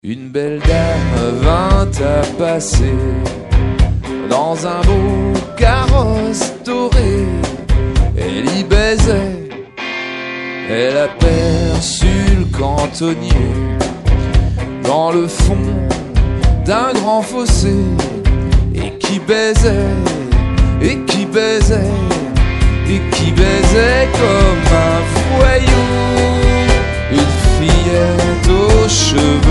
Une belle dame vint à passer dans un beau carrosse doré. Elle y baisait, elle aperçut le cantonnier dans le fond d'un grand fossé, et qui baisait, et qui baisait, et qui baisait comme un voyou. Une fillette aux cheveux